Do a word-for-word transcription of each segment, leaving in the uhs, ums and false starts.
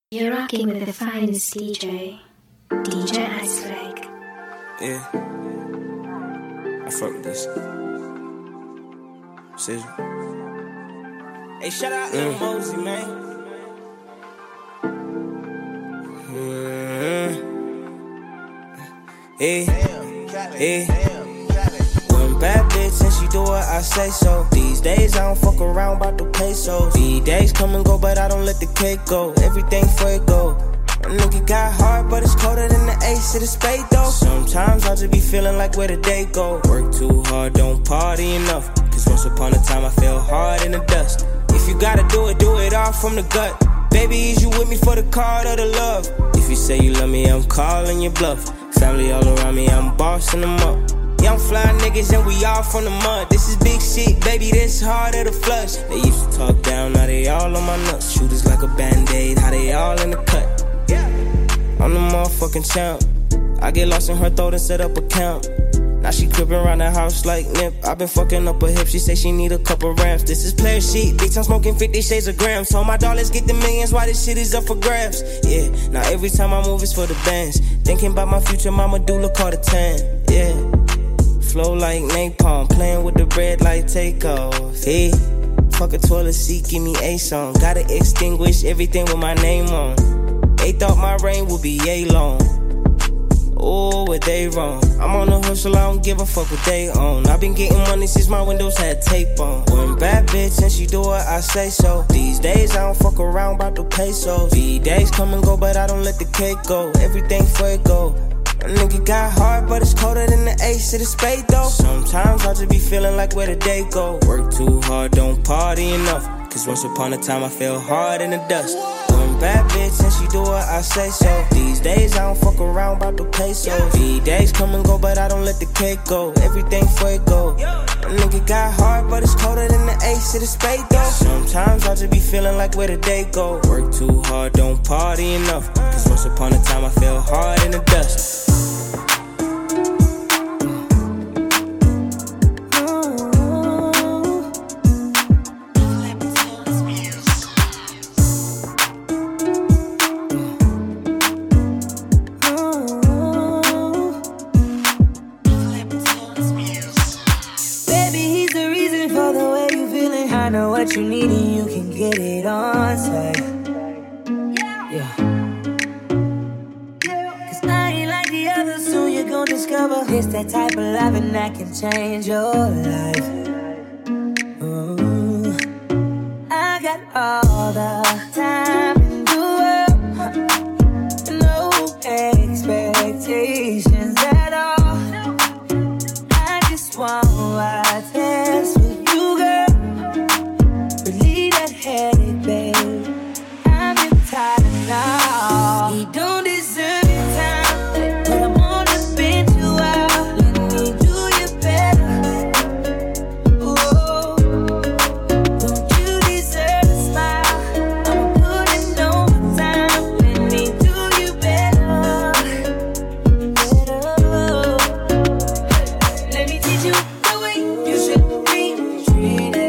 You're rocking with the finest D J, D J Iceflake. Yeah, I fuck with this. Scissor. Hey, shout out Lil mm. Mosey, man. Mm-hmm. Hey, hey. One bad bitch and she do what I say so. These days I don't fuck around about the pesos. These days come and go, but I don't let the cake go. Everything for it go. A nigga got hard, but it's colder than the ace of the spade though. Sometimes I just be feeling like where the day go. Work too hard, don't party enough. Cause once upon a time I fell hard in the dust. If you gotta do it, do it all from the gut. Baby, is you with me for the card or the love? If you say you love me, I'm calling your bluff. Family all around me, I'm bossing them up. Young fly niggas and we all from the mud. This is big shit, baby, this harder to flush. They used to talk down, now they all on my nuts. Shooters like a band-aid, how they all in the cut. I'm the motherfucking champ. I get lost in her throat and set up a count. Now she creeping around the house like Nip. I been fucking up her hip, she say she need a couple ramps. This is player shit, bitch, I'm smoking fifty shades of grams. So my dollars get the millions, why this shit is up for grabs. Yeah, now every time I move it's for the bands. Thinking about my future, mama do look call the tan. Yeah, flow like napalm, playing with the bread like takeoff. Hey, fuck a toilet seat, give me a song. Gotta extinguish everything with my name on. They thought my reign would be yay long. Oh, were they wrong? I'm on the hustle, I don't give a fuck what they own. I've been getting money since my windows had tape on. One bad bitch and she do what I say so. These days I don't fuck around about the pesos. These days come and go, but I don't let the cake go. Everything for it go. A nigga got hard, but it's colder than the ace of the spade though. Sometimes I just be feeling like where the day go. Work too hard, don't party enough. Cause once upon a time I fell hard in the dust. One bad bitch and she do what I say so. These days I don't fuck around about the pesos. These days come and go, but I don't let the cake go. Everything for it go. A nigga got hard, but it's colder than the ace of the spade though. Sometimes I just be feeling like where the day go. Work too hard, don't party enough. Cause once upon a time I fell hard in the dust. What you need and you can get it on site. Yeah. Cause I ain't like the others, soon you're gonna discover it's that type of loving that can change your life. Ooh. I got all the time in the world, no expectations at all. I just want what's best for you, girl. Headache, babe. I'm entitled now. He don't deserve your time, but I'm on the bench you out. Let me do you better. Oh, don't you deserve a smile? I'm putting overtime. Let me do you better, better. Let me teach you the way you should be treated.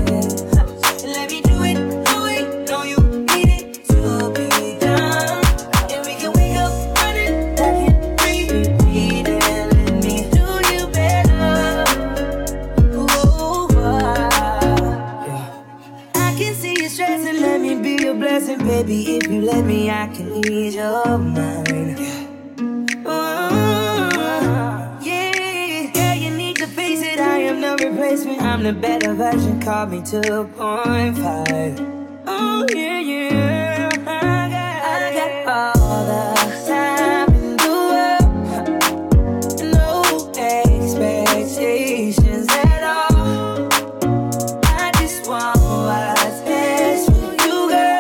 Baby, if you let me, I can ease your mind. Oh, yeah, yeah, you need to face it. I am no replacement. I'm the better version. Call me two point five. Oh, yeah, yeah. I got, I got all the time in the world. No expectations at all. I just want what's best for you, girl.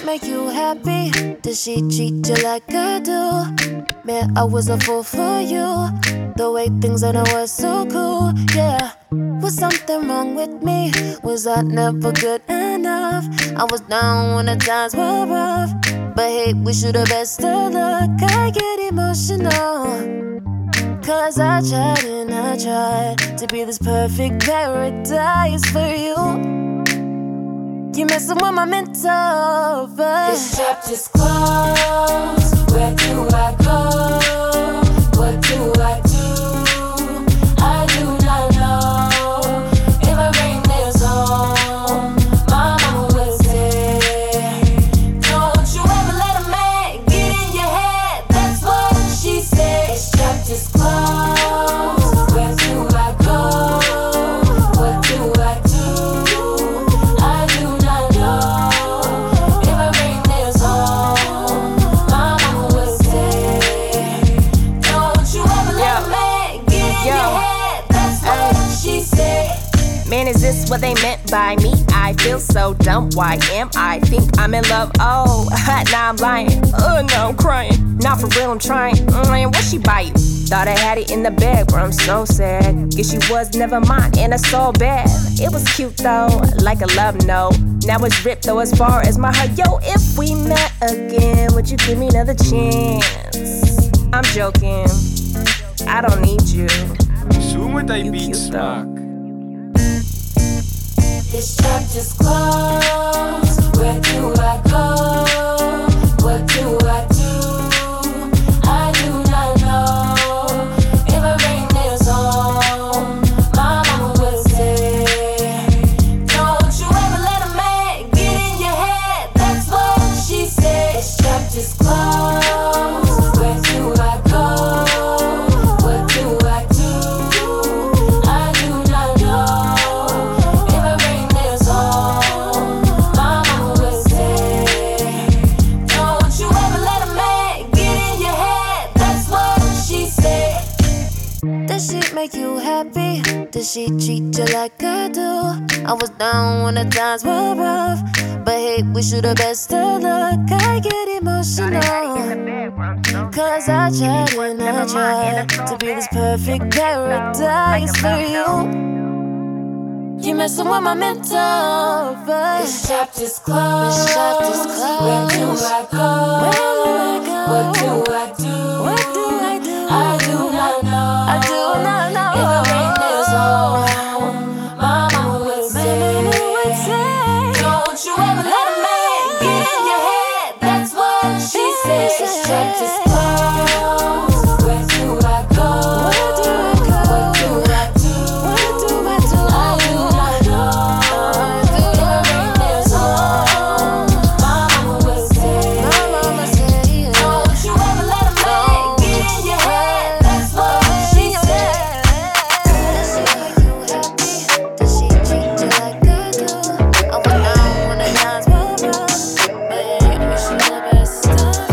make you happy? Does she treat you like I do? Man, I was a fool for you. The way things are now was so cool, yeah. Was something wrong with me? Was I never good enough? I was down when the times were rough. But hey, wish you the best of luck. I get emotional, cause I tried and I tried to be this perfect paradise for you. You messing with my mental, but this chapter's is closed. Where do I go? What do I do? I do not know. If I bring this home, my mama will say, don't you ever let a man get in your head. That's what she said. This chapter's is closed. Where do I go? What do I do? Man, is this what they meant by me? I feel so dumb, why am I? Think I'm in love, oh, now I'm lying. Oh, no, I'm crying. Not for real, I'm trying. Man, what she buy you? Thought I had it in the bag, but I'm so sad. Guess she was never mine, and it's so bad. It was cute though, like a love note. Now it's ripped though as far as my heart. Yo, if we met again, would you give me another chance? I'm joking, I don't need you. Zo met die beat smaak. This chapter's closed. Where do I go? What do I do? I do not know. If I bring this home, my mama will say, don't you ever let a man get in your head. That's what she said. This chapter's closed. Where do I go? What do I do? I do not know. Does she make you happy? Does she treat you like I do? I was down when the times were rough. But hey, wish you the best of luck. I get emotional, cause I tried and I tried to be this perfect paradise for you. You messing with my mental, but this chapter's closed. This chapter's closed. Where do I go? Where do I go? What do I do? What do I do? I do not know. I do not know. If I bring this home, my mama will say, don't you ever let a man get in your head. That's what she said. This chapter's closed. Where do I go? Where do I go? What do I do? What do I do? I do not know. If I bring this home, my mama will say, My mama say, don't you ever let a man get in your head. That's what she said. does she make you happy? Does she treat you like I do? I was down when the times were rough, but hey, wish you the best of luck.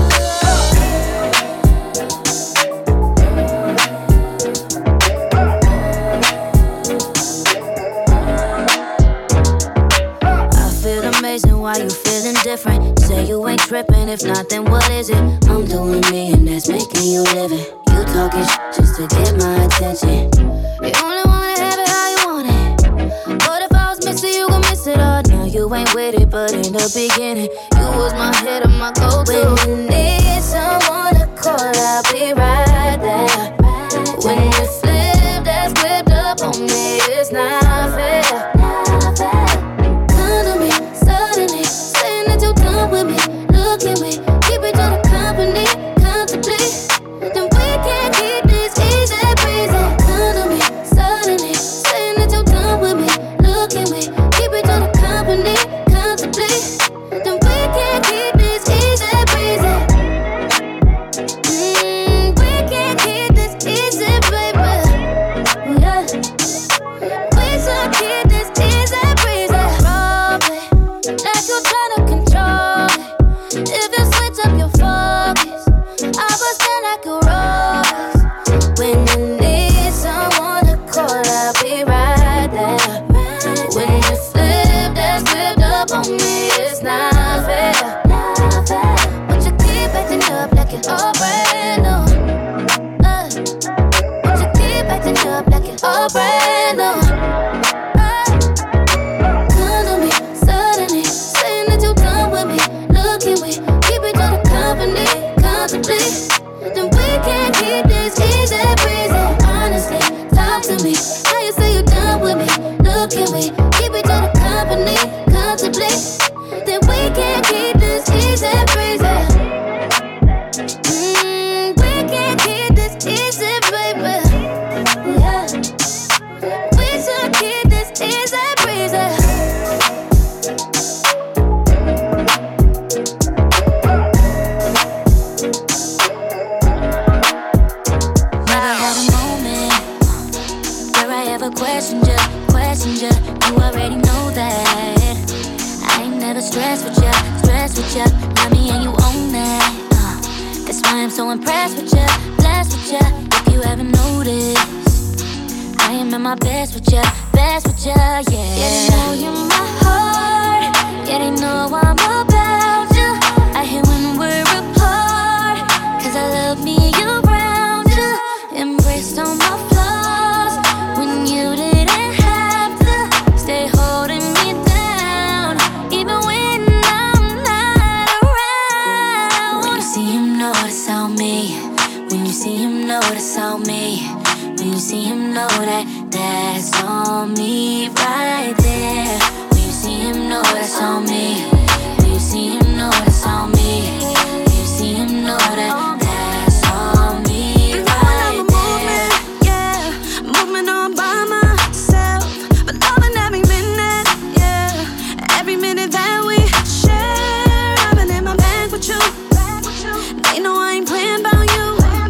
I feel amazing, why you feeling different? Say you ain't tripping, if not then what is it? I'm doing me and that's making you live it. You talking sh- just to get my attention. You only wanna have it how you want it. But if I was missing, you gon' miss it all. Now you ain't with it, but in the beginning you was my head and my go-to. When you need someone to call, I'll be right there. When you flip that script up on me, it's not fair. Come to me, suddenly, saying that you're done with me. Look at me, keep each other company, comfortably. Then we can't keep this easy breezy. Come to me, suddenly, saying that you're done with me. Look at me, keep each other company, comfortably. Then we can't keep this easy breezy. Mm, we can't keep this easy, baby. Yeah. We should keep this easy breezy. Roleplay, like you tryna control me. If you switch up your focus, I will stand like a rose. When you need someone to call, I'll be right there. When you flip that script up on me, it's not fair. love it. But you keep acting up like it's all brand new. Uh, but you keep acting up like it's all brand new. Uh, come to me suddenly, saying that you're done with me. Look at we, keep each other company, comfortably. Then we can't keep this easy breezy. Honestly, talk to me. How you say you're done with me? Look at we, keep each other company, comfortably. Then we can't keep this easy breezy. Mm, we can't keep this easy, baby. Yeah, we should keep this easy breezy. Never had a moment where I ever questioned you, questioned you. You already know that. I ain't never stressed with you, stressed with you. Love me and you own that. Uh, that's why I'm so impressed with you, blessed with you. If you haven't noticed, I am at my best with you, best with you, yeah. Yeah, they know you're my heart. Yeah, they know I'm about you. I hate when we're apart, cause I love me around you. Embraced all my flaws when you didn't have to. Stay holding me down, even when I'm not around. When you see him, notice on me. When you see him, notice on me. When you see him, know that that's on me right there. When you see him, know that's on me. When you see him, know that's on me. When you see him, know that that's on me right there. Yeah, moving on by myself, but loving every minute, yeah. Every minute that we share, I've been in my bag with you. They know I ain't playing about you.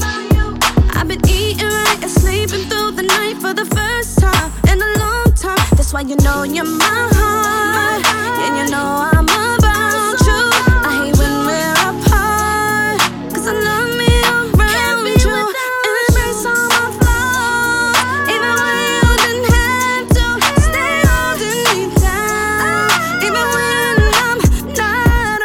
I've been eating right and sleeping through the night for the first time in a long time. That's why you know you're my heart, and you know I'm about you. I hate when we're apart, cause I love me around you. Embrace all my flaws, even when you didn't have to. Stay holding me down, even when I'm not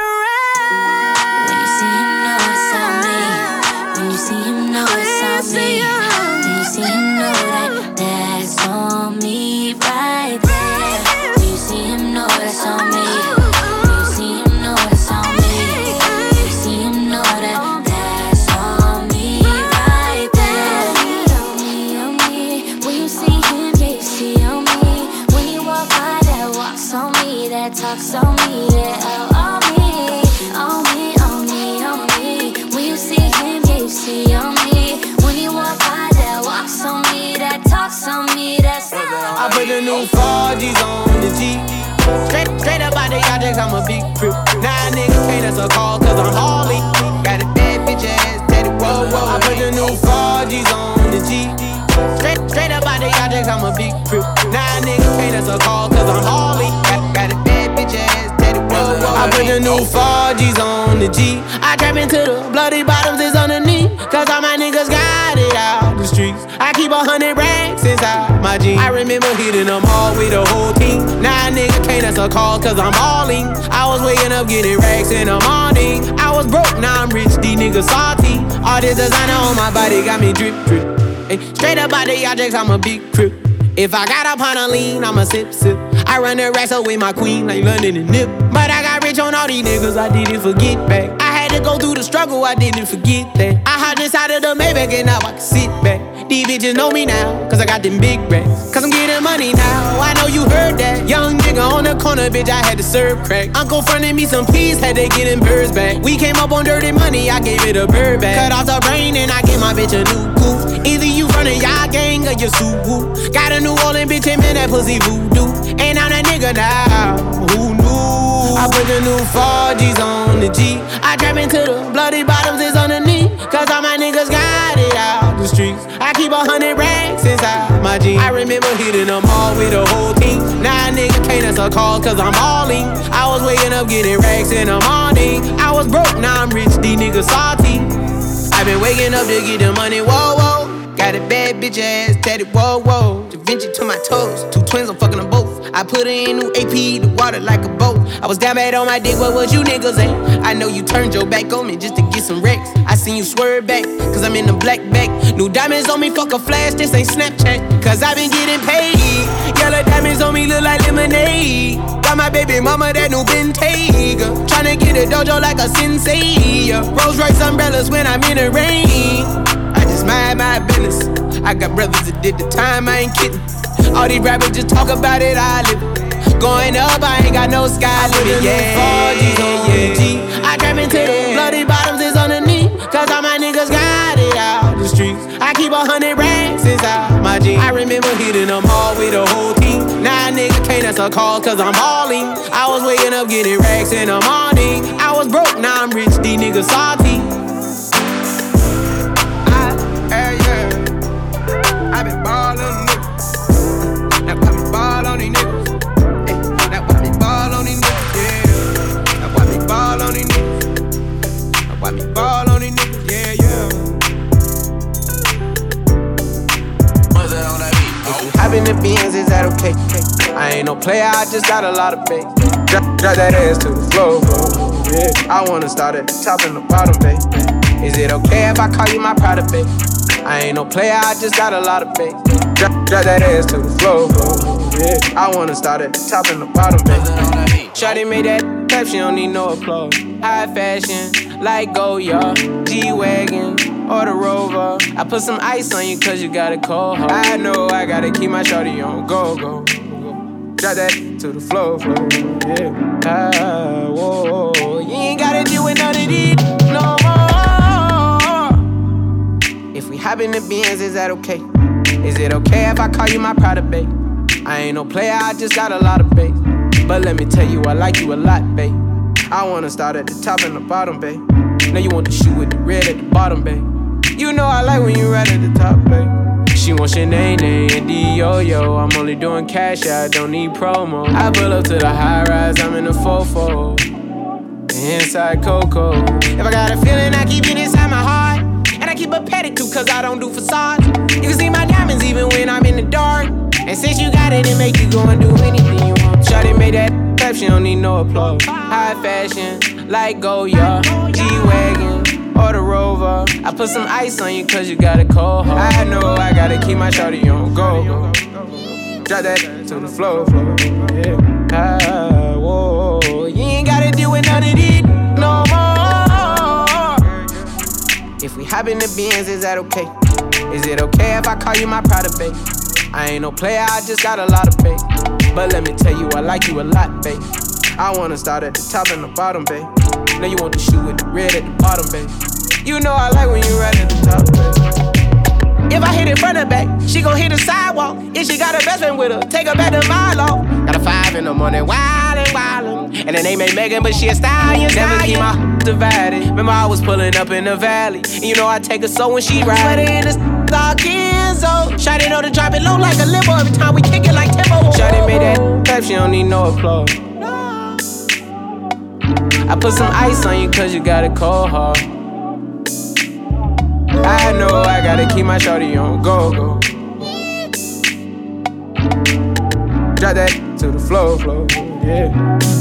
around. When you see him, know it's on me. When you see him, know it's on me. When you see him, know that that's on me right there. When you see him, know that's on me. When you see him, know that's on me. When you see him, know that that's on me right there. On me, on me. When you see him, yeah, you see on me. When you walk by, that walks on me, that talks on me, yeah, oh, on me, on me, on me, on me. When you see him, yeah, you see on me. When you walk by, that walks on me, that talks on me, that's I put the new four G's on the G. Straight, straight up out the objects, I'm a big trip. Nah, niggas can't answer a call, cause I'm hauling. Got a bad bitch ass, daddy, whoa, whoa. I put the new four G's on the G. Straight, straight up out the objects, I'm a big trip. Nah, niggas can't answer a call, cause I'm hauling. Got, got a bad bitch ass, daddy, whoa, whoa. I put the new four G's on the G. I trap into the bloody bottoms is underneath, cause all my niggas got it out the streets. I keep a hundred racks inside my jeans. I remember hitting them all with the whole team. Now a nigga can't answer a call cause I'm hauling. I was waking up getting racks in the morning. I was broke, now I'm rich, these niggas salty. All this designer on my body got me drip, drip. Hey, straight up out the objects, I'm a big trip. If I got up on a lean, I'ma sip, sip. I run the racks up with my queen like London and Nip. But I got rich on all these niggas, I didn't forget back. I had to go through the struggle, I didn't forget that. I hopped inside of the Maybach and now I can sit back. These bitches know me now, cause I got them big racks. Cause I'm getting money now, I know you heard that. Young nigga on the corner, bitch, I had to serve crack. Uncle fronted me some peas, had to get them birds back. We came up on dirty money, I gave it a bird back. Cut off the brain and I gave my bitch a new coupe. Either you running y'all gang or you Subaru. Got a New Orleans bitch and man, that pussy voodoo. And I'm that nigga now, who knew? I put the new four G's on the G. I trap into the bloody bottoms is underneath, cause all my niggas got it out the streets. I keep a hundred racks inside my jeans. I remember hitting them all with the whole team. Now a nigga can't answer a call cause I'm hauling. I was waking up getting racks in the morning. I was broke, now I'm rich, these niggas salty. I been waking up to get the money, whoa, whoa. Got Got a bad bitch ass tatted, whoa, whoa. Da Vinci to my toes, two twins, I'm fucking them both. I put her in new A P, the water like a boat. I was down bad on my dick, what was you niggas at? I know you turned your back on me just to get some wrecks. I seen you swerve back, cause I'm in the black bag. New diamonds on me, fuck a flash, this ain't Snapchat. Cause I been getting paid. Yellow diamonds on me look like lemonade. Got my baby mama that new Bentayga. Tryna get a dojo like a sensei. Rolls Royce umbrellas when I'm in the rain. I just mind my business. I got brothers that did the time, I ain't kidding. All these rappers just talk about it, I live it. Going up, I ain't got no sky limit. Yeah, four G's on one G. I trap into the bloody bottoms is underneath. Cause all my niggas got it out the streets. I keep a hundred racks inside my jeans. I remember hitting them all with the whole team. Now a nigga can't answer calls cause I'm balling. I was waking up getting racks in the morning. I was broke, now I'm rich, these niggas salty. I, hey, yeah. I been ballin'. Now watch me ball on these niggas. Hey, now watch me ball on these niggas, yeah. Now watch me ball on these niggas. Now watch me ball on these niggas, yeah, yeah. If you hop in the Benz, is that okay? I ain't no player, I just got a lot of bass. Drop, drop that ass to the floor, yeah. I wanna start at the top and the bottom, babe. Is it okay if I call you my private babe? I ain't no player, I just got a lot of bass. Drop, drop that ass to the floor, yeah. I wanna start at the top and the bottom, baby. Shawty made that clap, she don't need no applause. High fashion, like Goya, G-Wagon, or the Rover. I put some ice on you cause you got a cold heart. I know I gotta keep my shawty on go, go, go. Drop that to the floor, floor, yeah. Ah, whoa, you ain't gotta deal with none of these no more. If we hop in the Benz, is that okay? Is it okay if I call you my private babe? I ain't no player, I just got a lot of bass. But let me tell you, I like you a lot, babe. I wanna start at the top and the bottom, babe. Now you want the shoe with the red at the bottom, babe. You know I like when you right at the top, babe. She wants your name, and D-Yo-Yo. I'm only doing cash, I don't need promo. I pull up to the high rise, I'm in the fofo. Inside Coco. If I got a feeling, I keep it inside my heart. And I keep a pedicure cause I don't do facades. You can see my diamonds even when I'm in the dark. And since you got it, it make you go and do anything you want. Shawty made that clap, she don't need no applause. High fashion, like Goya, G-Wagon, or the Rover. I put some ice on you cause you got a cold heart. I know I gotta keep my shawty on go, go. Drop that to the floor, floor, yeah. Ah, whoa, you ain't gotta deal with none of these no more. If we hop in the Benz, is that okay? Is it okay if I call you my private babe? I ain't no player, I just got a lot of bass. But let me tell you, I like you a lot, babe. I wanna start at the top and the bottom, babe. Now you want the shoe with the red at the bottom, babe. You know I like when you right at the top, babe. If I hit it front and back, she gon' hit the sidewalk. If she got her best friend with her, take her back to Milo. Got a five in the morning, wildin', wildin'. And the name ain't Megan, but she a stallion, stallion. Never keep my divided. Remember I was pulling up in the valley. And you know I take her so when she ride. But in the dog Kenzo. Shawty know to drop it low like a limo. Every time we kick it like tempo. Shawty made that clap, she don't need no applause. I put some ice on you cause you got a cold heart. I know I gotta keep my shawty on go, go. Drop that to the floor, floor, yeah.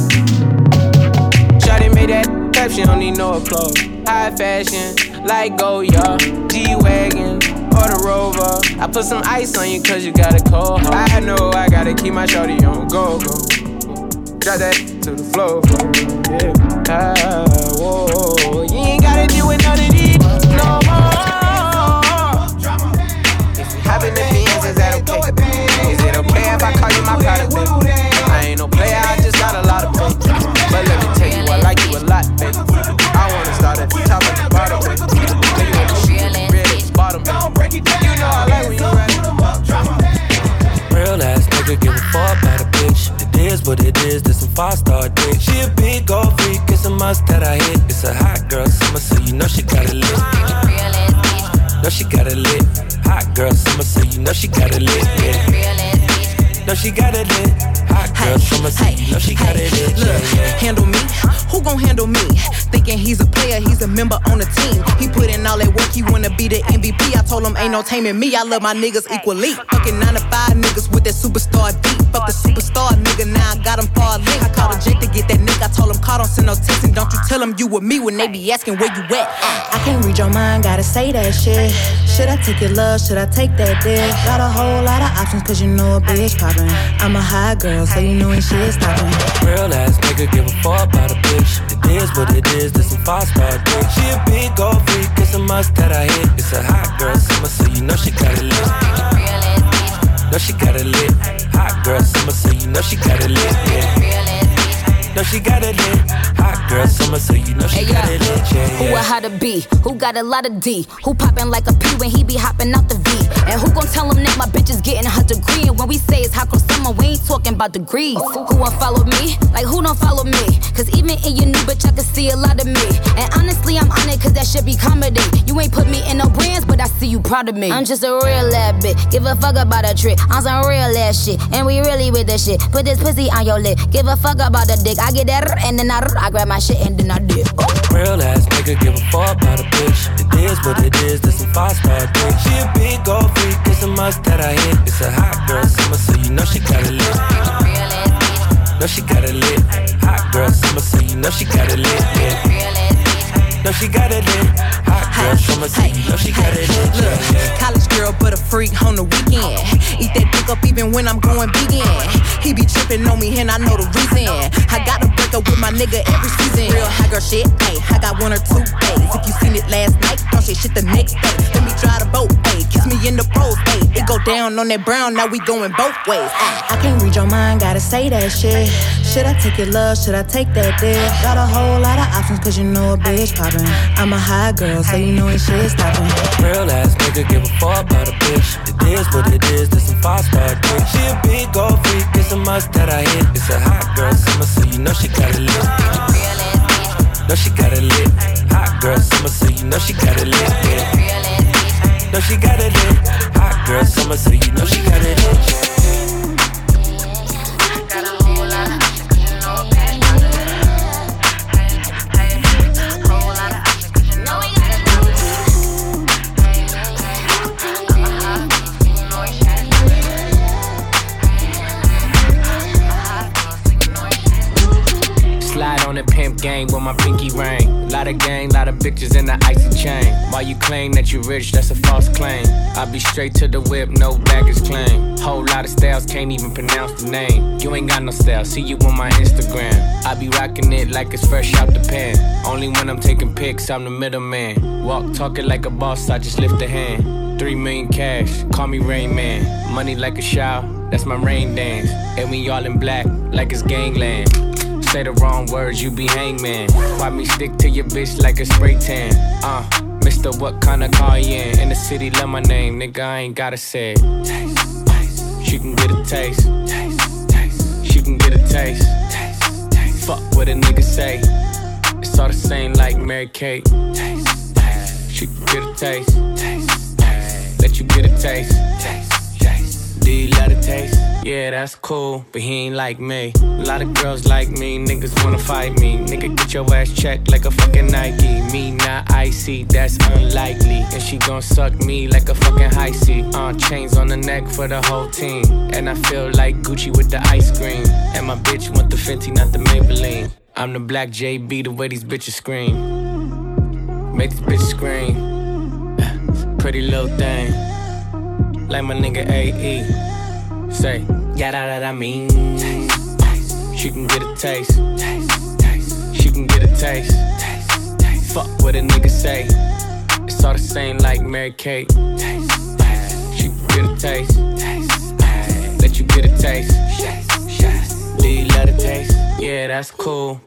Shawty made that clap, she don't need no applause. High fashion, like Goya, G-Wagon, or the Rover. I put some ice on you cause you got a cold heart. I know I gotta keep my shawty on go, go. Drop that to the floor, floor, yeah. Ah, whoa, you ain't gotta deal with none of these no more. If we hop in the Benz, is that okay? Is it okay if I call you my private babe? I ain't no player, I just got a lot of bass. But let me tell you, I like you a lot, babe. I wanna start at the top and the bottom, babe. Now you want the shoe with the red at the bottom, babe. You know I like when you ride it. Real ass nigga, give a fuck about a bitch. It is what it is, this some five-star dick. She a big old freak, it's a must that I hit. It's a hot girl summer, so you know she got it lit. Know she got it lit. Hot girl summer, so you know she got it lit. Yeah. Know she got it lit. Hot girl girl summer, so you know she got it in. Look, handle me? Who gon' handle me? Thinking he's a player, he's a member on the team. He put in all that work, he wanna be the M V P. I told him ain't no taming me, I love my niggas equally. Fucking nine to five niggas with that superstar beat. Fuck the superstar nigga, now I got him far link. I called a Jake to get that nigga, I told him call, don't send no text. And don't you tell him you with me when they be asking where you at. I can't read your mind, gotta say that shit. Should I take your love, should I take that dick? Got a whole lot of options, cause you know a bitch poppin'. I'm a high girl, so you know ain't shit stoppin'. Real ass nigga, give a fuck about a bitch. It is what it is, this some five-star dick. She a big gold freak, it's a must that I hit. It's a hot girl summer, so you know she got it lit. Know she got it lit. Hot girl summer, so you know she got it lit. Yeah. Know she got it lit. Hot girl summer, so you know she hey, got yeah. it lit. Yeah, yeah. Who a how to be? Who got a lot of D? Who poppin' like a P when he be hopping out the V? And who gon' tell him that my bitch is getting her degree? And when we say it's hot girl summer, we ain't talking about degrees. Who won't follow me? Like who don't follow me? Cause even in your new bitch, I can see a lot of me. And honestly, I'm on it cause that shit be comedy. You ain't put me in no brands, but I see you proud of me. I'm just a real ass bitch. Give a fuck about a trick. I'm some real ass shit. And we really with this shit. Put this pussy on your lip. Give a fuck about the dick. I get that and then I, I grab my shit and then I dip. Real ass nigga, give a fuck about a bitch. It is what it is, this some five-star dick. She a big gold freak, it's a must that I hit. It's a hot girl summer, so you know she got it lit. Know she got it lit. Hot girl summer, so you know she got it lit. Yeah. Know she got it lit. Hot girl summer, so you know she got it lit. Look, college girl, but a freak on the weekend. Eat that dick up even when I'm going vegan. He be tripping on me and I know the reason. I gotta break up with my nigga every season. Real high girl shit, ayy. I got one or two days. If you seen it last night, don't say shit the next day. Let me try the boat, ayy. Kiss me in the pros, ayy. It go down on that brown, now we going both ways. I can't read your mind, gotta say that shit. Should I take your love, should I take that dick? Got a whole lot of options, cause you know a bitch poppin'. I'm a high girl, so you know ain't shit stoppin'. Real ass nigga, give a fuck about a bitch. It is what it is, this some five-star dick. She a big gold freak, it's a must that I hit. It's a hot girl summer, so you know she got it lit. Know she got it lit. Hot girl summer, so you know she got it lit. Yeah. Know she got it lit. Hot girl summer, so you know she got it lit. On the pimp game with my pinky ring. Lot of gang, lot of bitches in the icy chain. While you claim that you rich, that's a false claim. I be straight to the whip, no baggage claim. Whole lot of styles, can't even pronounce the name. You ain't got no style, see you on my Instagram. I be rocking it like it's fresh out the pan. Only when I'm taking pics, I'm the middleman. Walk talking like a boss, I just lift a hand. Three million cash, call me Rain Man. Money like a shower, that's my rain dance. And we all in black, like it's gangland. Say the wrong words, you be hangman. Why me stick to your bitch like a spray tan? Uh, Mister What kind of car you in? In the city, love my name, nigga, I ain't gotta say it. Taste, taste. She can get a taste. Taste, taste. She can get a taste. Taste, taste. Fuck what a nigga say. It's all the same like Mary Kate. Taste, taste. She can get a taste. Taste, taste. Let you get a taste. Taste, taste. Do you love the taste? Yeah, that's cool, but he ain't like me. A lot of girls like me, niggas wanna fight me. Nigga, get your ass checked like a fucking Nike. Me not icy, that's unlikely. And she gon' suck me like a fucking high C. Uh, chains on the neck for the whole team. And I feel like Gucci with the ice cream. And my bitch want the Fenty, not the Maybelline. I'm the black J B, the way these bitches scream. Make this bitch scream. Pretty little thing, like my nigga A E. Say, yeah, that I mean. Taste, taste. She can get a taste. Taste, taste. She can get a taste. Taste, taste. Fuck what a nigga say. It's all the same like Mary Kate. Taste, taste. She can get a taste. Taste, taste. Let you get a taste. Taste. Do you love the taste? Yeah, that's cool.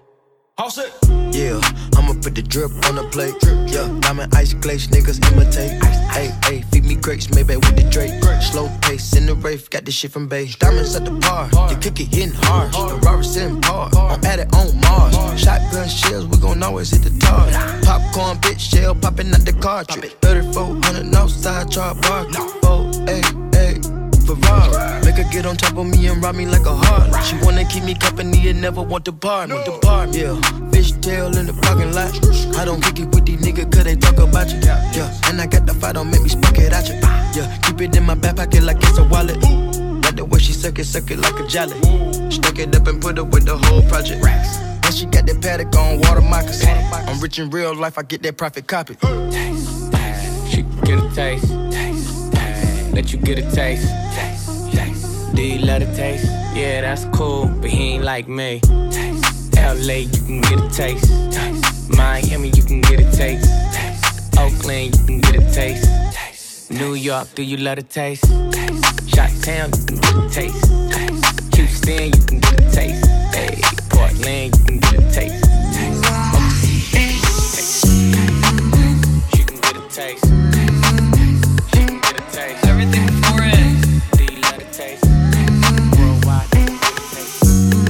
Yeah, I'ma put the drip on the plate. Yeah, diamond ice glaze, niggas imitate. Hey, hey, feed me grapes, maybe with the Drake. Slow pace in the Wraith, got this shit from base. Diamonds at the bar, the cookie hitting hard. The Robert sitting par, I'm at it on Mars. Shotgun shells, we gon' always hit the tar. Popcorn, bitch, shell popping out the cartridge. thirty-four hundred outside, chart bar. Oh, hey, hey. Ferrari. Make her get on top of me and ride me like a heart. She wanna keep me company and never want to bar me. Depart, yeah. Fishtail in the parking lot. I don't kick it with these niggas cause they talk about you. Yeah, and I got the fight, don't make me spark it at you. Yeah, keep it in my back pocket like it's a wallet. Like the way she suck it, suck it like a jelly. Stuck it up and put it with the whole project. And she got that paddock on water moccasins. I'm rich in real life, I get that profit copy. Taste, taste. She can get a taste. Taste, taste. Let you get a taste. Taste, taste. Do you love the taste? Yeah, that's cool, but he ain't like me. Taste. L A, you can get a taste. Taste. Miami, you can get a taste. Taste. Oakland, you can get a taste. Taste. New York, do you love the taste? Taste. Chi-town, you can get a taste. Taste. Houston, you can get a taste. Hey, Portland, you can get a taste. Taste. Taste. She can get a taste. She can get a taste. Everything for it. Do you love the taste? Worldwide, you can get a taste.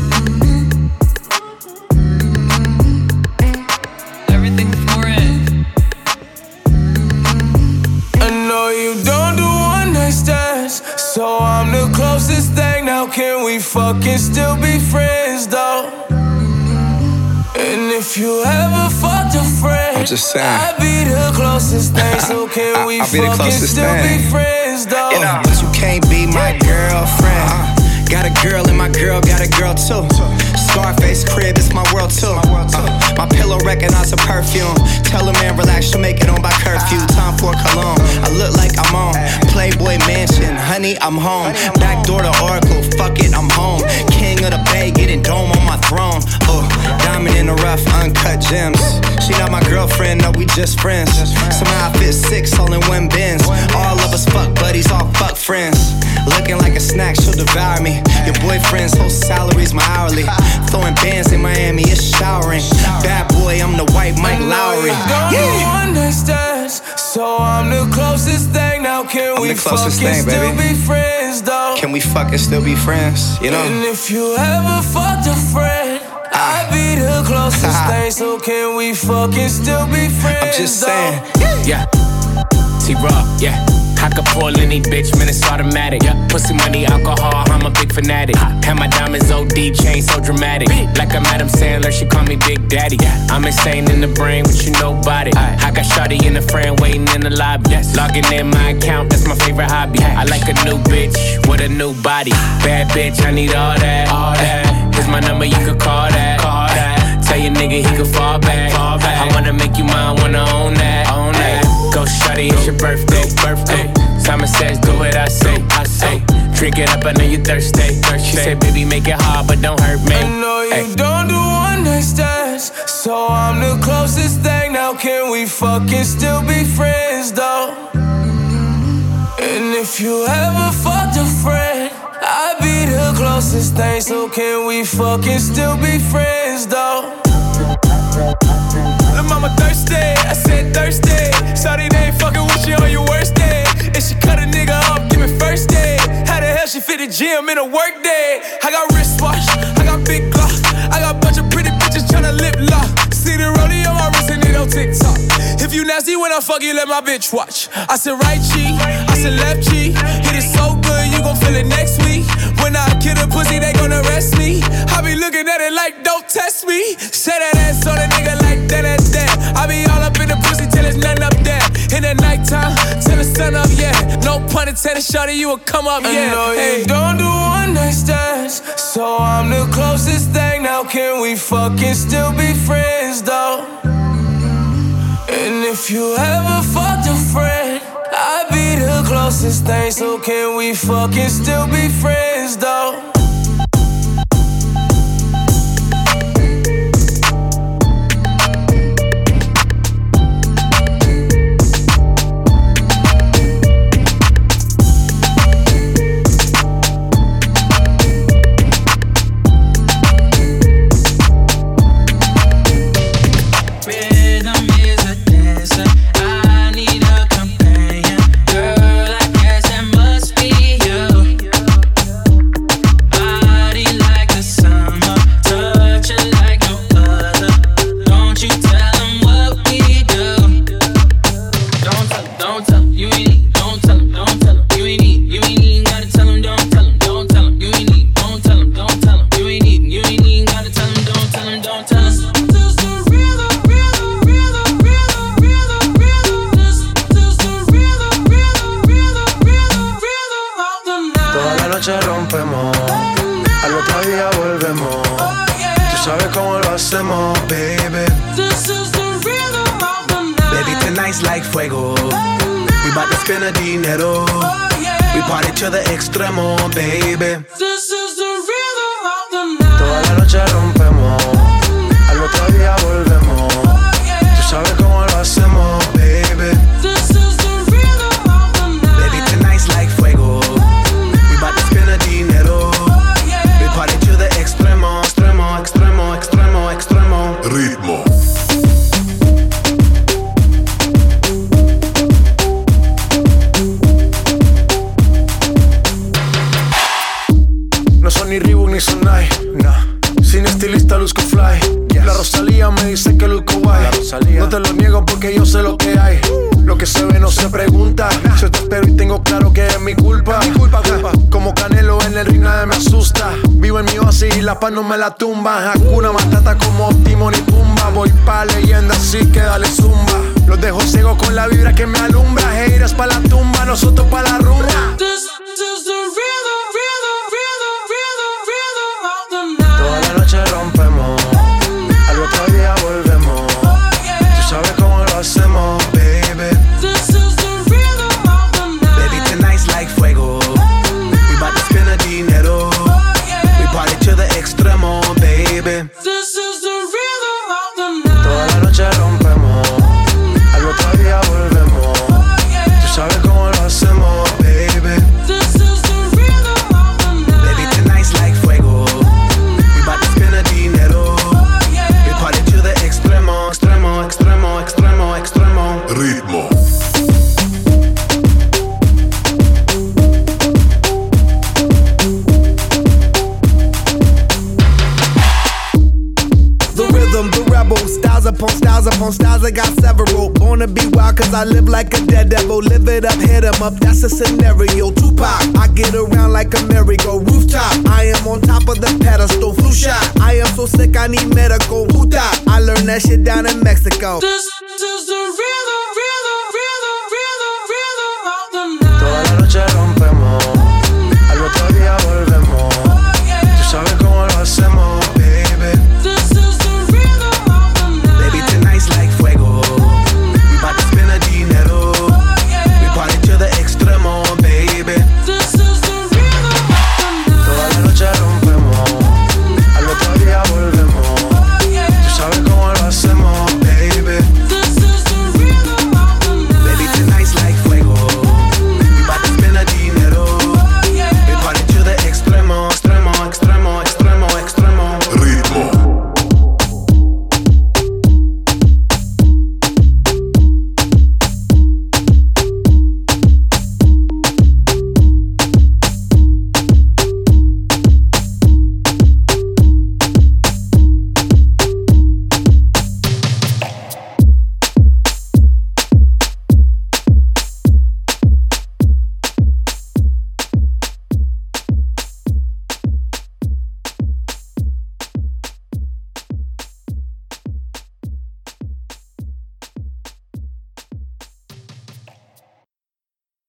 Everything for it. I know you don't do one night stands, so I'm the closest thing. Now can we fucking still be friends though? And if you ever fucked a friend, I'm just saying, I'd be the closest thing. So can I, we I'll be the fucking still thing. be friends though? You know, but you can't be my girlfriend. Uh, got a girl and my girl got a girl too. Scarface crib, it's my world too. Uh, my pillow recognize a perfume. Tell a man relax, she'll make it on by curfew. Time for cologne, I look like I'm on Playboy Mansion, honey, I'm home. Back door to Oracle, fuck it, I'm home. King of the Bay, getting dome on my throne. Oh, diamond in the rough, uncut gems. She not my girlfriend, no, we just friends. Somehow I fit six, all in one bins. All of us fuck buddies, all fuck friends. Looking like a snack, she'll devour me. Your boyfriend's whole salary's my hourly. Throwing bands in Miami, it's showering. Bad boy, I'm the white Mike Lowry. Yeah. One night stands, so I'm the closest thing. Now can I'm we the closest fucking thing, still baby. be friends though? Can we fucking still be friends? You know? And if you ever fucked a friend, I'd be the closest thing. So can we fucking still be friends? I'm just though? saying. Yeah. T-Raw, yeah. I could pull any bitch, man, it's automatic. Yeah. Pussy, money, alcohol, I'm a big fanatic. Have my diamonds O D, chain so dramatic. Like I'm Adam Sandler, she call me Big Daddy. I'm insane in the brain, but you know about it. I got shawty in the frame, waiting in the lobby. Logging in my account, that's my favorite hobby. I like a new bitch with a new body. Bad bitch, I need all that. All that. Here's my number, you could call that. Call that. Tell your nigga he could fall back. Fall back. I wanna make you mine, wanna own that. Own that. Go shawty, it's your birthday. Birthday. Simon says, do what I say. I say. Drink it up, I know you thirsty. She said, baby, make it hard, but don't hurt me. I know you Ay. don't do one night stands, so I'm the closest thing. Now can we fucking still be friends though? And if you ever fucked a friend, I'd be the closest thing. So can we fucking still be friends though? Lil' mama thirsty, I said thirsty. Shawty, they ain't fucking with you on your worst day. If she cut a nigga up, give me first day. How the hell she fit the gym in a work day? I got wristwatch, I got big Glock, I got a bunch of pretty bitches tryna lip lock. See the rollie on my wrist and it on TikTok. If you nasty when I fuck you, let my bitch watch. I said right cheek, I said left cheek. Hit it so good, you gon' feel it next week. When I kill a pussy, they gon' arrest me. I be looking at it like, don't test me. Say that ass on a nigga like that, that, that. I be all up in the pussy till there's nothing up there. In the nighttime, till the sun up, yeah. No pun intended, shawty, you will come up, yeah. I know hey. You don't do one night stands, so I'm the closest thing. Now can we fucking still be friends though? And if you ever fucked a friend, I'd be the closest thing. So can we fucking still be friends though? Girl, I guess it must be you. fuego. We bout to spend the dinero. We party to the extremo, baby. This is the rhythm of the night. Toda la noche rompemos, al otro día volvemos. Tú sabes cómo lo hacemos, baby. This is the rhythm of the night. Baby, tonight's like fuego. We bout to spend the dinero. We party to the extremo, extremo, extremo, extremo, extremo. Ritmo. Ni Reebok ni Sonai, nah. Sin estilista luzco fly, yes. La Rosalía me dice que luzco guay. No te lo niego porque yo sé lo que hay. Lo que se ve no se pregunta. Yo te espero y tengo claro que es mi culpa. Mi culpa, culpa. Como Canelo en el ring nadie me asusta. Vivo en mi oasis y la paz no me la tumba. Hakuna Matata como Timon y Pumba. Voy pa' leyenda así que dale zumba. Los dejo ciego con la vibra que me alumbra. Haters pa' la tumba, nosotros pa' la rumba. This is the rhythm, rhythm, rhythm, rhythm, rhythm of the night. Toda la noche rompemos, al otro día volvemos. Tú sabes cómo lo hacemos, baby. This is the rhythm of the night. Baby, tonight's like fuego. We bout to spend the dinero. We party to the extremo, baby. This is the rhythm of the night. Toda la noche rompemos, al otro día volvemos. Tú sabes cómo lo hacemos, baby. This is the rhythm of the night. Baby, tonight's like fuego. We bout to spend the dinero. We party to the extremo, extremo, extremo, extremo, extremo. Ritmo. Styles upon styles upon styles, I got several. Born to be wild cause I live like a dead devil. Live it up, hit 'em up, that's a scenario. Tupac, I get around like a merry-go. Rooftop, I am on top of the pedestal. Flu shot, I am so sick I need medical. Puta, I learned that shit down in Mexico. This is the rhythm.